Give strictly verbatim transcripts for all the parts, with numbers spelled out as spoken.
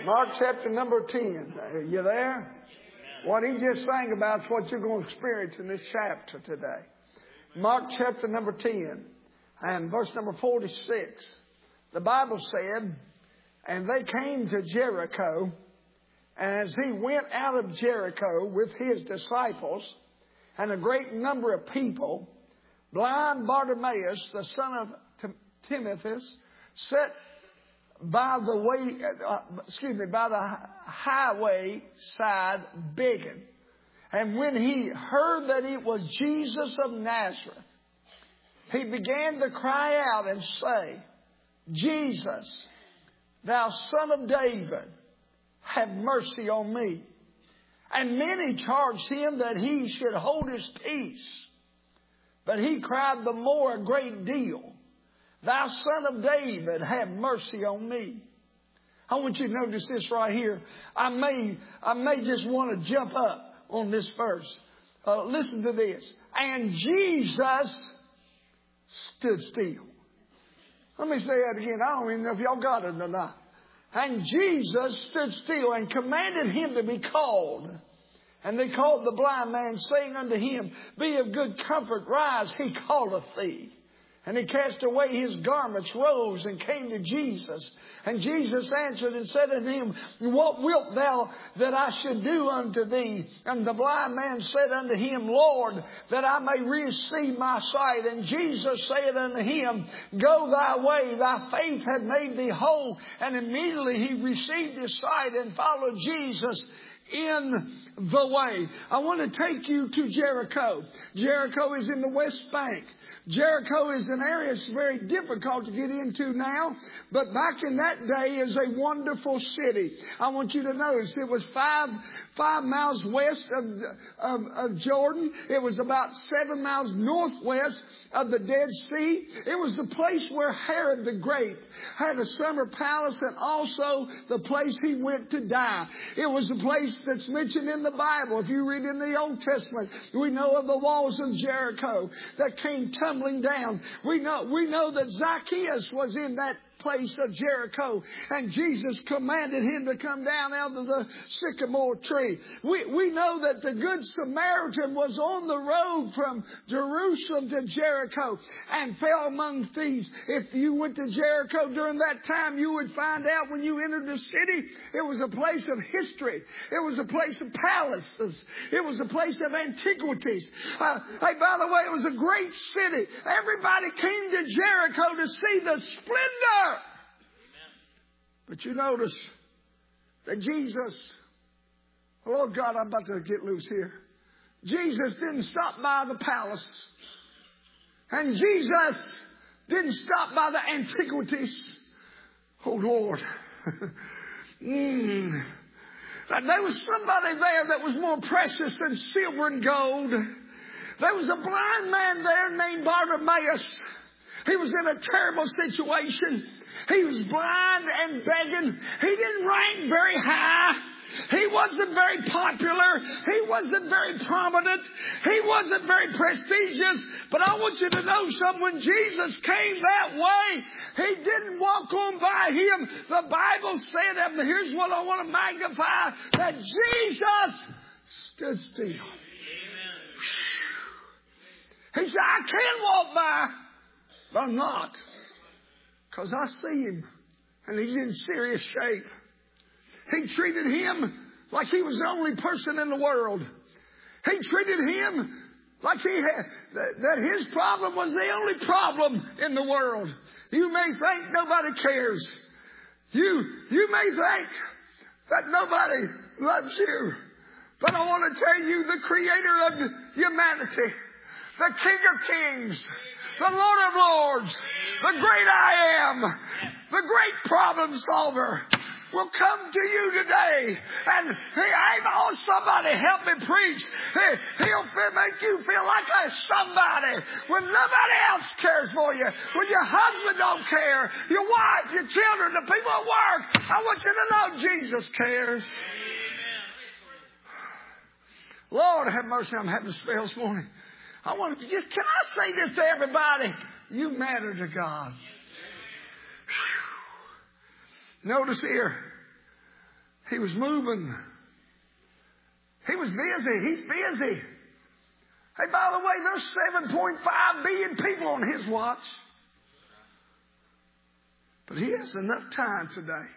Mark chapter number ten. Are you there? What he just sang about is what you're going to experience in this chapter today. Mark chapter number ten and verse number forty-six. The Bible said, and they came to Jericho, and as he went out of Jericho with his disciples and a great number of people, blind Bartimaeus, the son of Timaeus, sat by the way, uh, excuse me, by the highway side begging. And when he heard that it was Jesus of Nazareth, he began to cry out and say, Jesus, thou son of David, have mercy on me. And many charged him that he should hold his peace. But he cried the more a great deal, thou son of David, have mercy on me. I want you to notice this right here. I may, I may just want to jump up on this verse. Uh, listen to this. And Jesus stood still. Let me say that again. I don't even know if y'all got it or not. And Jesus stood still and commanded him to be called. And they called the blind man, saying unto him, Be of good comfort, rise, he calleth thee. And he cast away his garments, rose, and came to Jesus. And Jesus answered and said unto him, What wilt thou that I should do unto thee? And the blind man said unto him, Lord, that I may receive my sight. And Jesus said unto him, Go thy way, thy faith hath made thee whole. And immediately he received his sight and followed Jesus in the way. I want to take you to Jericho. Jericho is in the West Bank. Jericho is an area that's very difficult to get into now, but back in that day is a wonderful city. I want you to notice it was five five miles west of, of, of Jordan. It was about seven miles northwest of the Dead Sea. It was the place where Herod the Great had a summer palace and also the place he went to die. It was the place that's mentioned in the Bible. If you read in the Old Testament, we know of the walls of Jericho that came tumbling down. We know, we know that Zacchaeus was in that place of Jericho, and Jesus commanded him to come down out of the sycamore tree. We, we know that the Good Samaritan was on the road from Jerusalem to Jericho and fell among thieves. If you went to Jericho during that time, you would find out when you entered the city, it was a place of history. It was a place of palaces. It was a place of antiquities. Uh, hey, by the way, it was a great city. Everybody came to Jericho to see the splendor. But you notice that Jesus, oh God, I'm about to get loose here. Jesus didn't stop by the palace. And Jesus didn't stop by the antiquities. Oh Lord. mm. There was somebody there that was more precious than silver and gold. There was a blind man there named Bartimaeus. He was in a terrible situation. He was blind and begging. He didn't rank very high. He wasn't very popular. He wasn't very prominent. He wasn't very prestigious. But I want you to know something. When Jesus came that way, he didn't walk on by him. The Bible said, and here's what I want to magnify, that Jesus stood still. He said, I can walk by, but I'm not. Because I see him, and he's in serious shape. He treated him like he was the only person in the world. He treated him like he had, that, that his problem was the only problem in the world. You may think nobody cares. You, you may think that nobody loves you. But I want to tell you, the creator of humanity, the King of Kings, the Lord of Lords, the great I am, the great problem solver, will come to you today. And hey, oh, somebody help me preach. Hey, he'll make you feel like a somebody when nobody else cares for you. When your husband don't care, your wife, your children, the people at work. I want you to know Jesus cares. Lord have mercy, I'm having a spell this morning. I want to just, can I say this to everybody? You matter to God. Whew. Notice here, He was moving. He was busy. He's busy. Hey, by the way, there's seven point five billion people on his watch. But he has enough time today.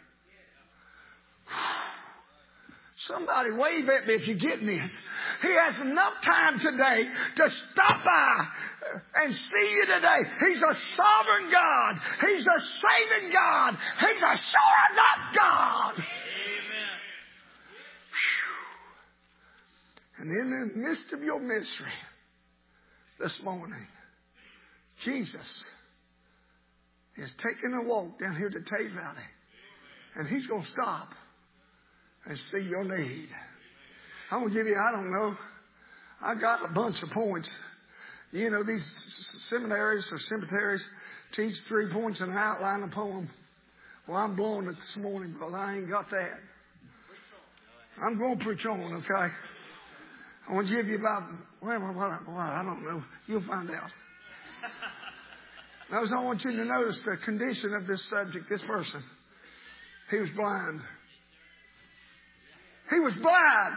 Somebody wave at me if you're getting this. He has enough time today to stop by and see you today. He's a sovereign God. He's a saving God. He's a sure enough God. Amen. And in the midst of your misery this morning, Jesus is taking a walk down here to Tay Valley. And he's going to stop and see your need. I'm going to give you, I don't know, I got a bunch of points. You know, these seminaries or cemeteries teach three points and outline a poem. Well, I'm blowing it this morning, but I ain't got that. I'm going to preach on, okay? I want to give you about, well, well, well, well I don't know. You'll find out. Now, I want you to notice the condition of this subject, this person. He was blind. He was blind.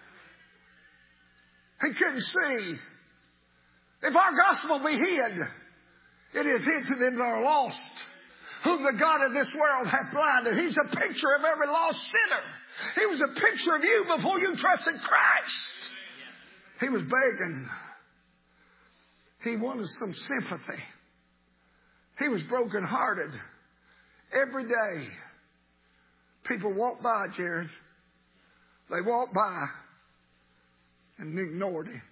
He couldn't see. If our gospel be hid, it is hid to them that are lost, whom the God of this world hath blinded. He's a picture of every lost sinner. He was a picture of you before you trusted Christ. He was begging. He wanted some sympathy. He was brokenhearted. Every day, people walked by, Jared. They walked by and ignored him.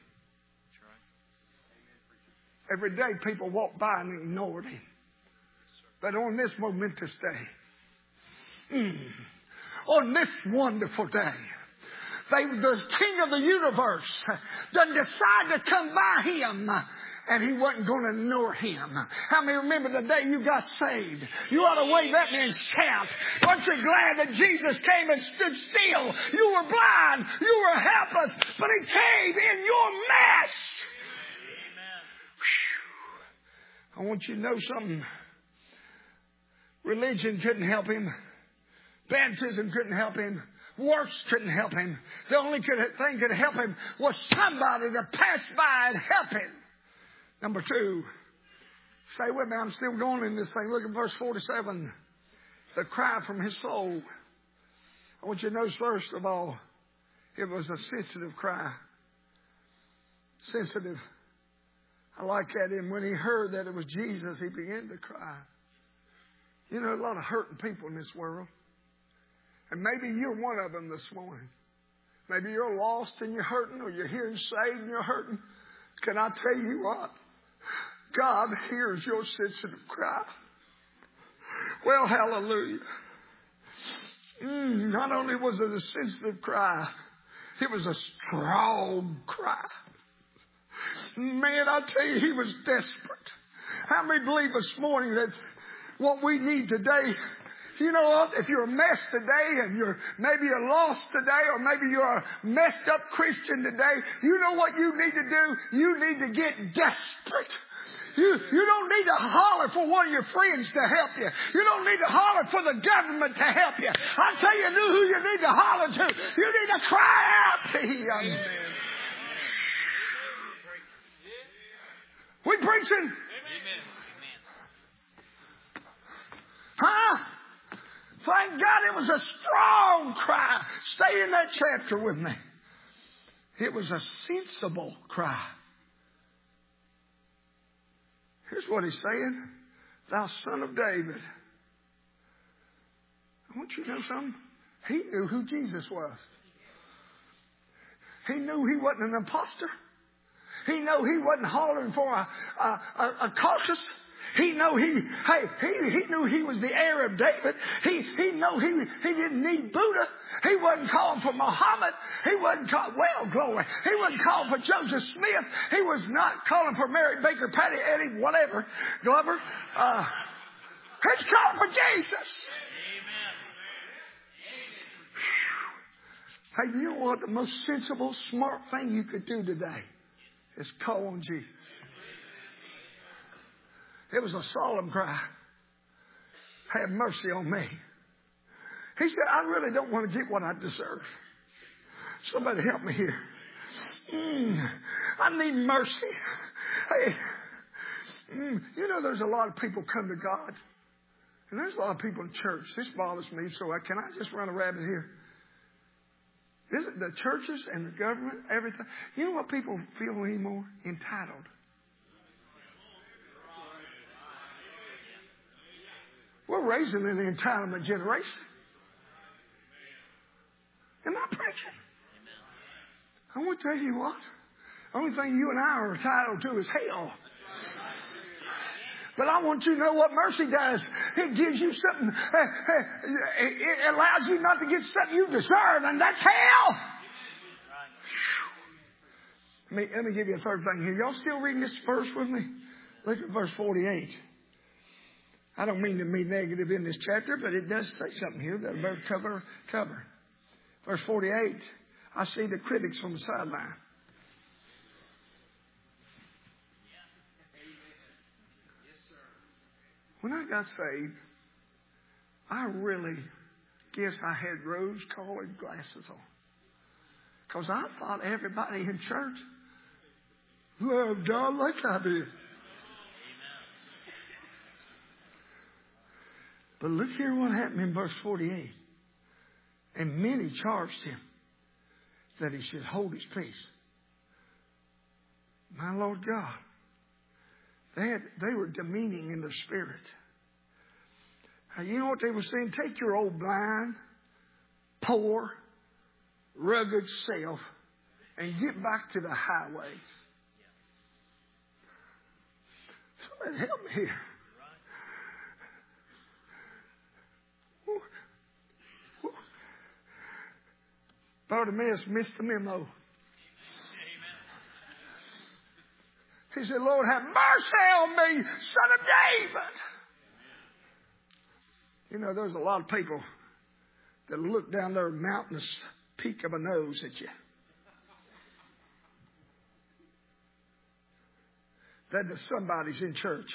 Every day people walked by and ignored him. But on this momentous day, mm, on this wonderful day, they, the King of the universe done decide to come by him. And he wasn't going to ignore him. How many remember the day you got saved? You ought to wave at me and shout. Aren't you glad that Jesus came and stood still? You were blind. You were helpless. But he came in your mess. Amen. I want you to know something. Religion couldn't help him. Baptism couldn't help him. Works couldn't help him. The only thing that could help him was somebody to pass by and help him. Number two, stay with me, I'm still going in this thing. Look at verse forty-seven. The cry from his soul. I want you to notice first of all, it was a sensitive cry. Sensitive. I like that. And when he heard that it was Jesus, he began to cry. You know, a lot of hurting people in this world. And maybe you're one of them this morning. Maybe you're lost and you're hurting, or you're here and saved and you're hurting. Can I tell you what? God hears your sensitive cry. Well, hallelujah. Mm, not only was it a sensitive cry, it was a strong cry. Man, I tell you, he was desperate. How many believe this morning that what we need today, you know what? If you're a mess today and you're maybe you're lost today, or maybe you're a messed up Christian today, you know what you need to do? You need to get desperate. You, you don't need to holler for one of your friends to help you. You don't need to holler for the government to help you. I tell you who you need to holler to. You need to cry out to him. Amen. We preaching? Amen. Huh? Thank God it was a strong cry. Stay in that chapter with me. It was a sensible cry. Here's what he's saying. Thou son of David. I want you to know something. He knew who Jesus was. He knew he wasn't an imposter. He knew he wasn't hollering for a, a, a, a caucus. He knew he, hey, he, he knew he was the heir of David. He, he knew he, he didn't need Buddha. He wasn't calling for Muhammad. He wasn't calling, well, glory. He wasn't calling for Joseph Smith. He was not calling for Mary Baker, Patty, Eddie, whatever, Glover. Uh, he's calling for Jesus. Amen. Hey, you know what? The most sensible, smart thing you could do today is call on Jesus. It was a solemn cry. Have mercy on me. He said, I really don't want to get what I deserve. Somebody help me here. Mm, I need mercy. Hey, mm, you know, there's a lot of people come to God. And there's a lot of people in church. This bothers me, so I, can I just run a rabbit here? Is it the churches and the government, everything? You know what people feel anymore? Entitled. We're raising an entitlement generation. Am I preaching? I want to tell you what. The only thing you and I are entitled to is hell. But I want you to know what mercy does. It gives you something. It allows you not to get something you deserve, and that's hell. Let me, let me give you a third thing here. Y'all still reading this verse with me? Look at verse forty-eight. I don't mean to be negative in this chapter, but it does say something here that I better cover. cover. Verse forty-eight. I see the critics from the sideline. When I got saved, I really guess I had rose-colored glasses on. Because I thought everybody in church loved God like I did. But look here what happened in verse forty-eight. And many charged him that he should hold his peace. My Lord God. They had, they were demeaning in their spirit. Now, you know what they were saying? Take your old blind, poor, rugged self and get back to the highways. Somebody help me here. Bartimaeus missed the memo. He said, Lord, have mercy on me, son of David. You know, there's a lot of people that look down their mountainous peak of a nose at you. That the somebody's in church.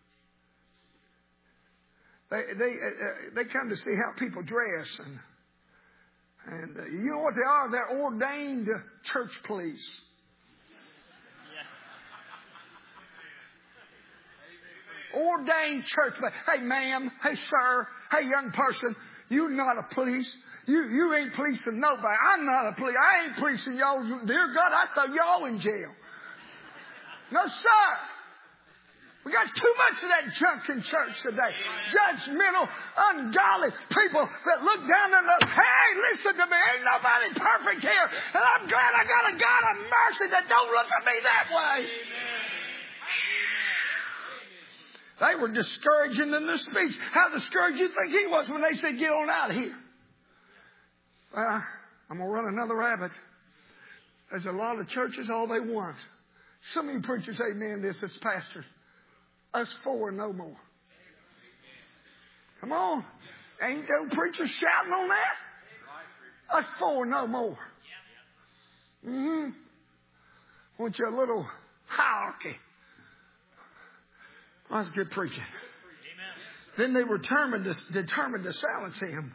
They they uh, they come to see how people dress, and and uh, you know what they are? They're ordained church police. Ordained church. Hey, ma'am. Hey, sir. Hey, young person. You're not a police. You you ain't policing nobody. I'm not a police. I ain't policing y'all. Dear God, I throw y'all in jail. No, sir. We got too much of that junk in church today. Judgmental, ungodly people that look down and look, hey, listen to me. Ain't nobody perfect here. And I'm glad I got a God of mercy that don't look at me that way. They were discouraging in their speech. How discouraged you think he was when they said, get on out of here? Well, I'm going to run another rabbit. There's a lot of churches, all they want. Some of you preachers, amen, this as pastors. Us four, no more. Come on. Ain't no preachers shouting on that? Us four, no more. Mm-hmm. Want you a little hierarchy. Well, that's good preaching. Amen. Then they were determined to, determined to silence him.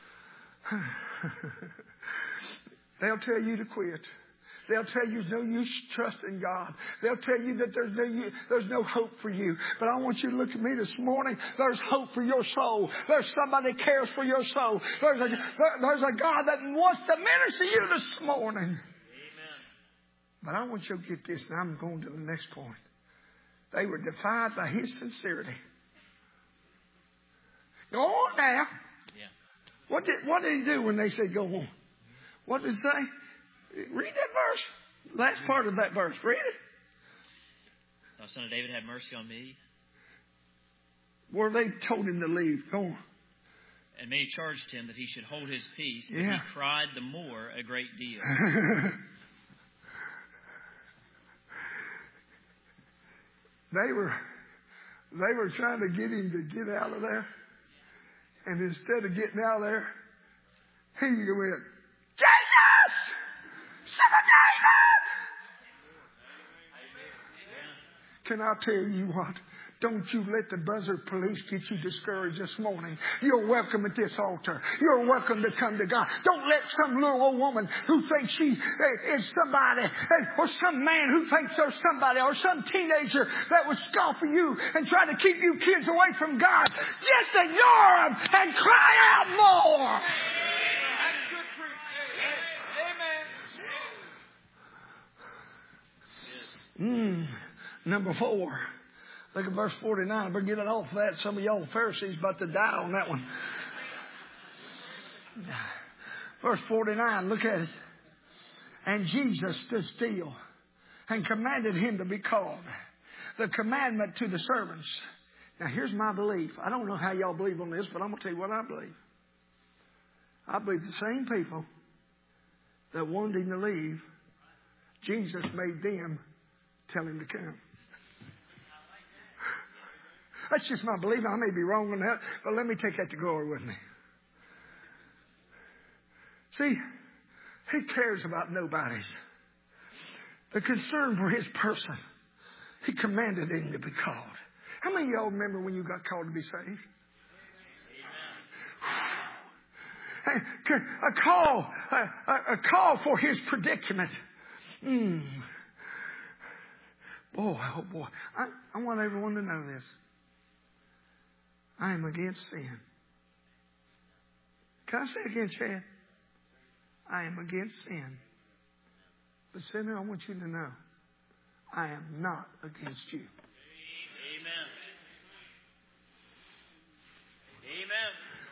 They'll tell you to quit. They'll tell you there's no use trusting God. They'll tell you that there's no, there's no hope for you. But I want you to look at me this morning. There's hope for your soul. There's somebody that cares for your soul. There's a, there's a God that wants to minister to you this morning. Amen. But I want you to get this, and I'm going to the next point. They were defied by his sincerity. Go on now. Yeah. What did what did he do when they said go on? What did he say? Read that verse. Last part of that verse. Read it. Thou son of David, have mercy on me. Where they told him to leave. Go on. And many charged him that he should hold his peace, but yeah. he cried the more a great deal. They were, they were trying to get him to get out of there. And instead of getting out of there, he went, Jesus! Son of David! Can I tell you what? Don't you let the buzzard police get you discouraged this morning. You're welcome at this altar. You're welcome to come to God. Don't let some little old woman who thinks she is somebody, or some man who thinks they're somebody, or some teenager that would scoff at you and try to keep you kids away from God. Just ignore them and cry out more. Mm, number four. Look at verse forty-nine. We're getting off that. Some of y'all Pharisees about to die on that one. Verse forty-nine. Look at it. And Jesus stood still and commanded him to be called. The commandment to the servants. Now here's my belief. I don't know how y'all believe on this, but I'm going to tell you what I believe. I believe the same people that wanted him to leave, Jesus made them tell him to come. That's just my belief. I may be wrong on that, but let me take that to glory with me. See, he cares about nobodies. The concern for his person, he commanded him to be called. How many of y'all remember when you got called to be saved? Amen. A call, a, a, a call for his predicament. Mm. Boy, oh boy. I, I want everyone to know this. I am against sin. Can I say it again, Chad? I am against sin. But sinner, I want you to know, I am not against you. Amen. Amen.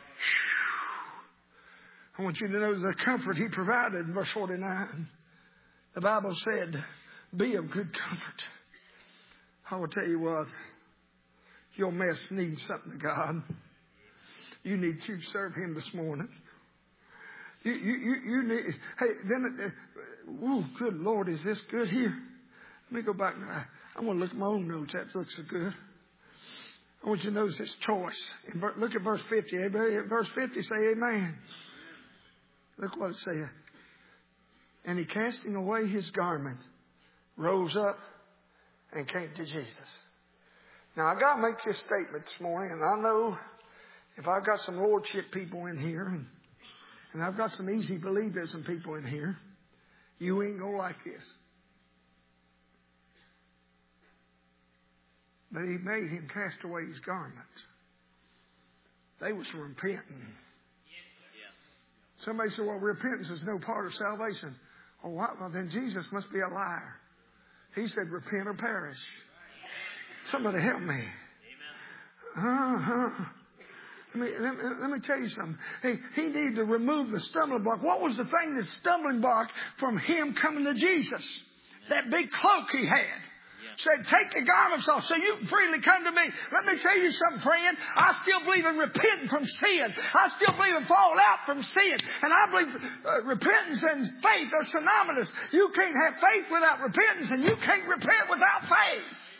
I want you to know the comfort he provided in verse forty-nine. The Bible said, be of good comfort. I will tell you what, your mess needs something to God. You need to serve him this morning. You, you, you, you need, hey, then, uh, ooh, good Lord, is this good here? Let me go back. I, I'm going to look at my own notes. That looks so good. I want you to notice this choice. Look at verse fifty. Everybody at verse fifty say amen. Look what it says. And he, casting away his garment, rose up and came to Jesus. Now, I got to make this statement this morning, and I know if I've got some lordship people in here, and, and I've got some easy believism people in here, you ain't going to like this. But he made him cast away his garments. They was repenting. Somebody said, well, repentance is no part of salvation. Oh, what? Well, then Jesus must be a liar. He said, repent or perish. Somebody help me. Uh-huh. Let me, let, me, let me tell you something. He, he needed to remove the stumbling block. What was the thing that stumbling block from him coming to Jesus? That big cloak he had. Said, take the garments off so you can freely come to me. Let me tell you something, friend. I still believe in repenting from sin. I still believe in falling out from sin. And I believe uh, repentance and faith are synonymous. You can't have faith without repentance, and you can't repent without faith.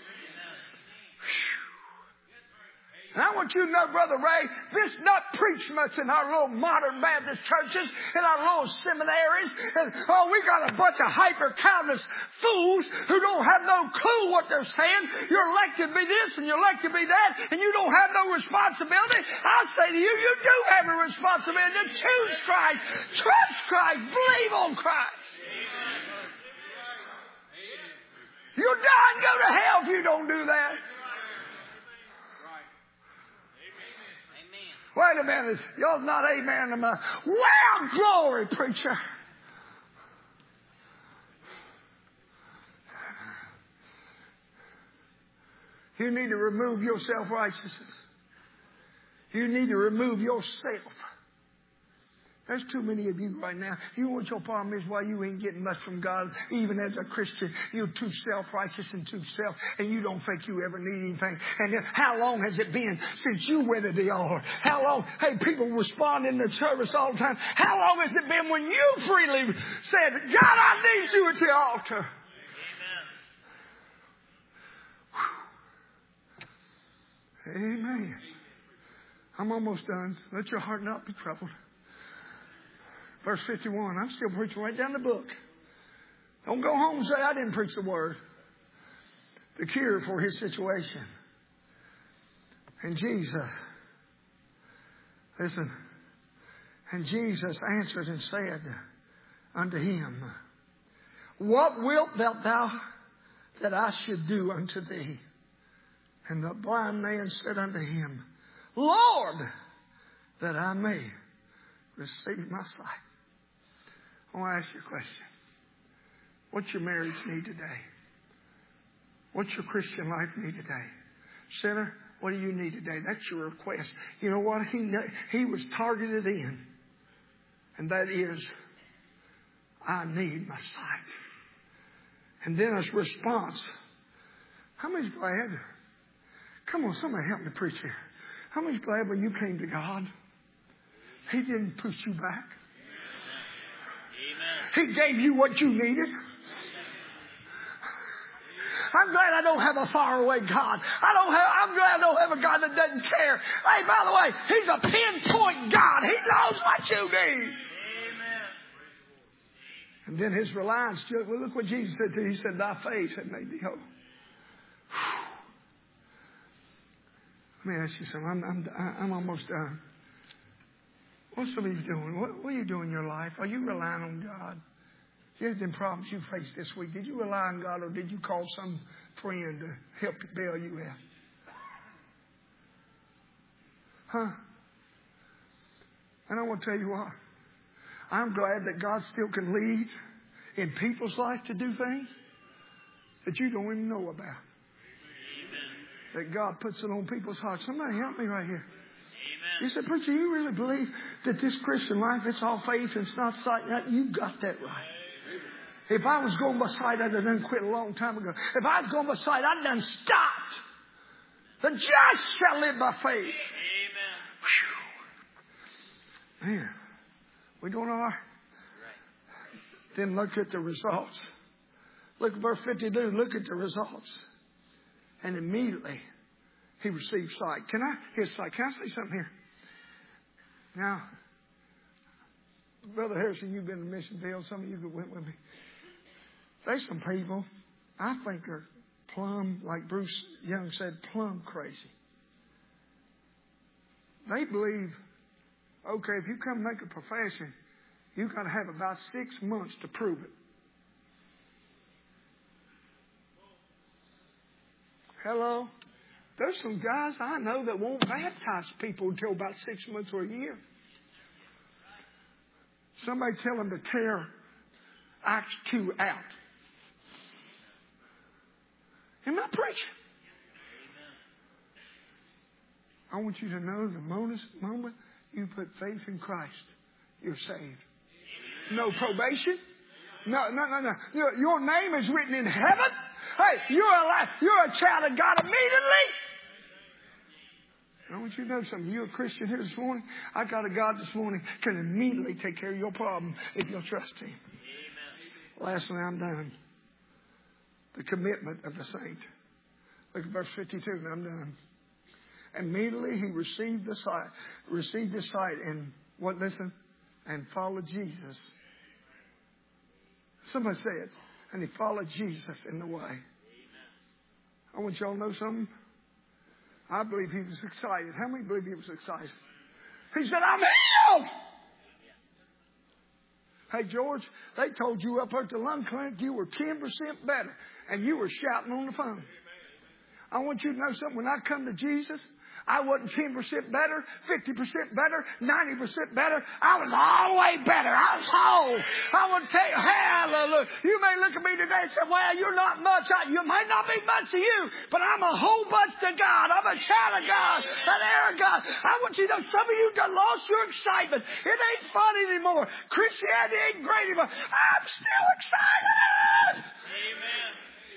And I want you to know, Brother Ray, this is not preached much in our little modern Baptist churches, in our little seminaries. And, oh, we got a bunch of hyper-countless fools who don't have no clue what they're saying. You're elected to be this and you're elected to be that, and you don't have no responsibility. I say to you, you do have a responsibility to choose Christ, trust Christ, believe on Christ. You'll die and go to hell if you don't do that. Wait a minute. Y'all not amen to my, well, glory, preacher. You need to remove your self-righteousness. You need to remove yourself. There's too many of you right now. You know what your problem is? Why you ain't getting much from God, even as a Christian. You're too self-righteous and too self, and you don't think you ever need anything. And then, how long has it been since you went to the altar? How long? Hey, people respond in the service all the time. How long has it been when you freely said, God, I need you at the altar? Amen. Amen. I'm almost done. Let your heart not be troubled. Verse fifty-one, I'm still preaching right down the book. Don't go home and say, I didn't preach the word. The cure for his situation. And Jesus, listen, and Jesus answered and said unto him, what wilt thou, thou that I should do unto thee? And the blind man said unto him, Lord, that I may receive my sight. I want to ask you a question. What's your marriage need today? What's your Christian life need today? Sinner, what do you need today? That's your request. You know what? He, he was targeted in. And that is, I need my sight. And then his response, how many's glad? Come on, somebody help me preach here. How many's glad when you came to God, He didn't push you back? Amen. He gave you what you needed. I'm glad I don't have a faraway God. I don't have, I'm glad I don't have a God that doesn't care. Hey, by the way, He's a pinpoint God. He knows what you need. Amen. And then his reliance, well, look what Jesus said to him. He said, thy faith had made thee whole. Let me ask you something. I'm, I'm, I'm almost done. What's some of you doing? What, what are you doing in your life? Are you relying on God? You had them problems you faced this week. Did you rely on God, or did you call some friend to help bail you out? Huh? And I want to tell you what. I'm glad that God still can lead in people's life to do things that you don't even know about. That God puts it on people's hearts. Somebody help me right here. Amen. You said, preacher, you really believe that this Christian life, it's all faith and it's not sight? You got that right. If I was going by sight, I'd have done quit a long time ago. If I was going by sight, I'd done stopped. The just shall live by faith. Amen. Man, we doing all right? Then look at the results. Look at verse fifty-two. Look at the results. And immediately he received sight. Can I, here's sight. Can I say something here? Now, Brother Harrison, you've been to Mission Field. Some of you went with me. There's some people I think are plumb, like Bruce Young said, plumb crazy. They believe, okay, if you come make a profession, you've got to have about six months to prove it. Hello? There's some guys I know that won't baptize people until about six months or a year. Somebody tell them to tear Acts two out. Am I preaching? I want you to know the moment, moment you put faith in Christ, you're saved. No probation. No, no, no, no. Your, your name is written in heaven. Hey, you're alive. You're a child of God immediately. I want you to know something. You're a Christian here this morning. I got a God this morning can immediately take care of your problem if you'll trust Him. Amen. Lastly, I'm done. The commitment of the saint. Look at verse fifty-two, and I'm done. Immediately he received the sight, received the sight, and what? Listen, and followed Jesus. Somebody say it. And he followed Jesus in the way. Amen. I want y'all to know something. I believe he was excited. How many believe he was excited? He said, I'm healed. Hey, George, they told you up at the lung clinic you were ten percent better. And you were shouting on the phone. I want you to know something. When I come to Jesus, I wasn't ten percent better, fifty percent better, ninety percent better. I was all the way better. I was whole. I want to tell you, hallelujah. You may look at me today and say, well, you're not much. I, you might not be much to you, but I'm a whole bunch to God. I'm a child of God, an heir of God. I want you to know some of you done lost your excitement. It ain't fun anymore. Christianity ain't great anymore. I'm still excited. Amen.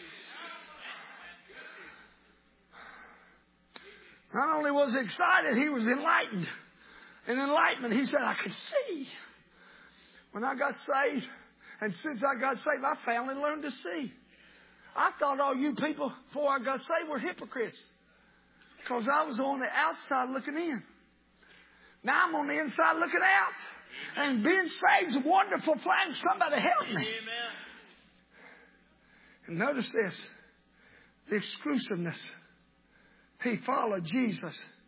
Not only was he excited, he was enlightened. In enlightenment, he said, I could see. When I got saved, and since I got saved, I finally learned to see. I thought all you people, before I got saved, were hypocrites. Because I was on the outside looking in. Now I'm on the inside looking out. And being saved is a wonderful thing. Somebody help me. Amen. And notice this. The exclusiveness. He followed Jesus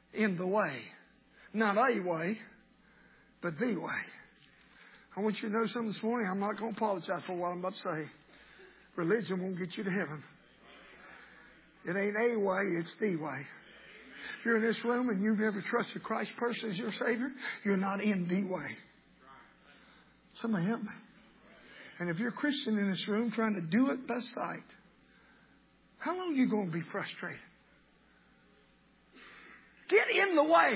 in the way. Not a way, but the way. I want you to know something this morning. I'm not going to apologize for what I'm about to say. Religion won't get you to heaven. It ain't a way, it's the way. If you're in this room and you've never trusted Christ personally as your Savior, you're not in the way. Somebody help me. And if you're a Christian in this room trying to do it by sight, how long are you going to be frustrated? Get in the way.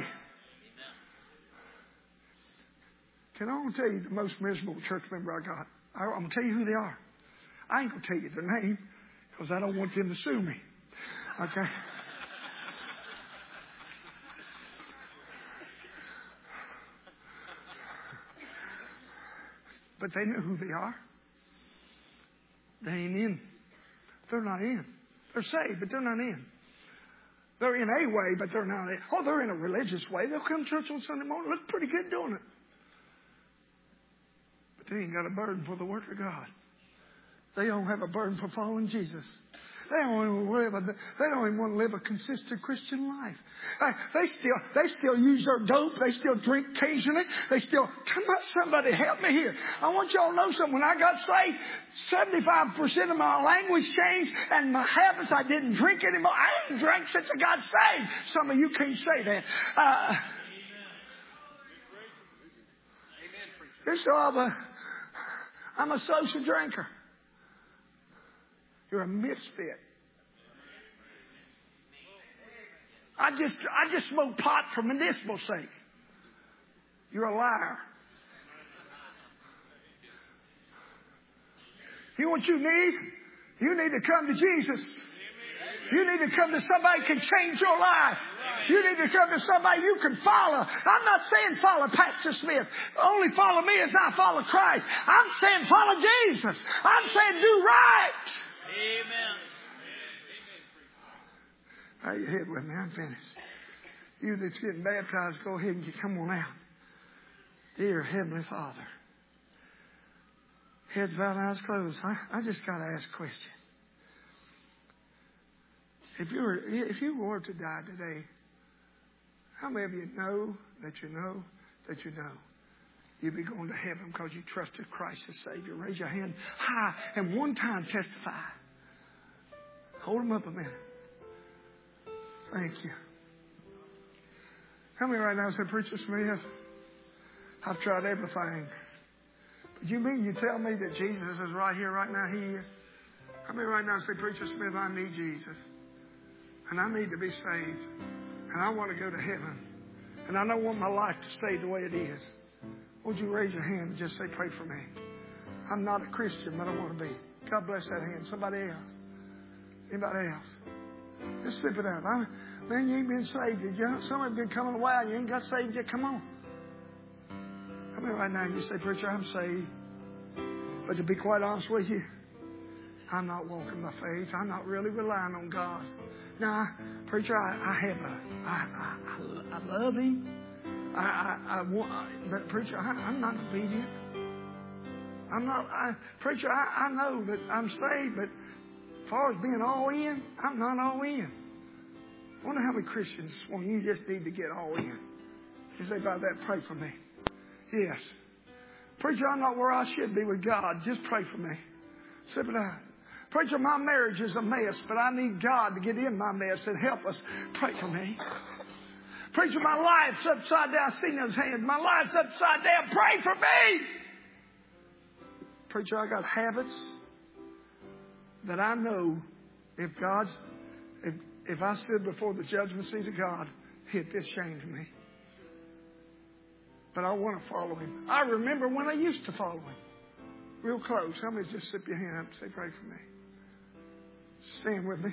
Can I tell you the most miserable church member I got? I'm going to tell you who they are. I ain't going to tell you their name because I don't want them to sue me. Okay? But they know who they are. They ain't in. They're not in. They're saved, but they're not in. They're in a way, but they're not in. Oh, they're in a religious way. They'll come to church on Sunday morning. Look pretty good doing it. But they ain't got a burden for the Word of God. They don't have a burden for following Jesus. They don't even live a, they don't even want to live a consistent Christian life. Uh, they still they still use their dope. They still drink occasionally. They still, come on, somebody help me here. I want y'all to know something. When I got saved, seventy-five percent of my language changed and my habits, I didn't drink anymore. I didn't drink since I got saved. Some of you can't say that. Uh, it's all the, I'm a social drinker. You're a misfit. I just I just smoke pot for medicinal sake. You're a liar. You know what you need? You need to come to Jesus. You need to come to somebody who can change your life. You need to come to somebody you can follow. I'm not saying follow Pastor Smith. Only follow me as I follow Christ. I'm saying follow Jesus. I'm saying do right. Amen. Bow your head with me. I'm finished. You that's getting baptized, go ahead and get, come on out. Dear Heavenly Father, heads bowed, eyes closed. I, I just got to ask a question. If you were if you were to die today, how many of you know that you know that you know you'll be going to heaven because you trusted Christ as Savior? Raise your hand high and one time testify. Hold them up a minute. Thank you. How many right now say, Preacher Smith, I've tried everything. But you mean you tell me that Jesus is right here, right now? He is. How many right now say, Preacher Smith, I need Jesus. And I need to be saved. And I want to go to heaven. And I don't want my life to stay the way it is. Would you raise your hand and just say, pray for me? I'm not a Christian, but I want to be. God bless that hand. Somebody else. Anybody else? Just slip it out. I, man, you ain't been saved. You, some have been coming a while. You ain't got saved yet. Come on. I mean, right now you say, Preacher, I'm saved. But to be quite honest with you, I'm not walking by faith. I'm not really relying on God. Now, Preacher, I, I have a, I, I, I love Him. I, I, I want, but Preacher, I, I'm not obedient. I'm not, I, Preacher, I, I know that I'm saved, but as far as being all in, I'm not all in. I wonder how many Christians, well, you just need to get all in. You say about that, pray for me. Yes. Preacher, I'm not where I should be with God. Just pray for me. Slip it out. Preacher, my marriage is a mess, but I need God to get in my mess and help us. Pray for me. Preacher, my life's upside down. I seen those hands. My life's upside down. Pray for me. Preacher, I got habits that I know if God's, if, if I stood before the judgment seat of God, He'd disshame me. But I want to follow Him. I remember when I used to follow Him. Real close. Somebody just slip your hand up and say, pray for me. Stand with me.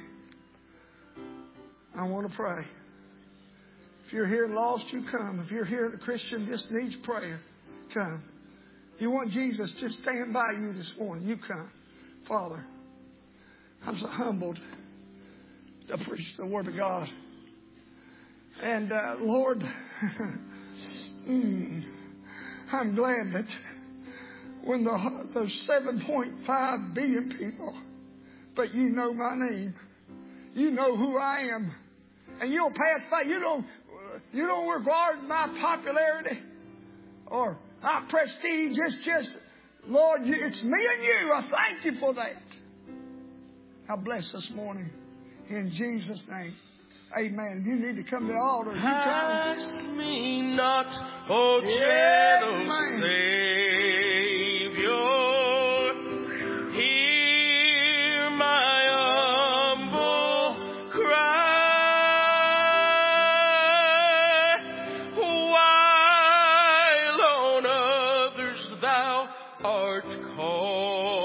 I want to pray. If you're here lost, you come. If you're here a Christian just needs prayer, come. You want Jesus, just stand by you this morning. You come. Father, I'm so humbled to preach the Word of God. And uh, Lord, mm, I'm glad that when the, there's seven point five billion people, but you know my name. You know who I am. And you'll pass by. You don't, You don't regard my popularity or my prestige. It's just, Lord, it's me and you. I thank you for that. I bless this morning in Jesus' name. Amen. You need to come to the altar. You Ask come. me not, O gentle yeah, Savior, hear my humble cry, while on others thou art called.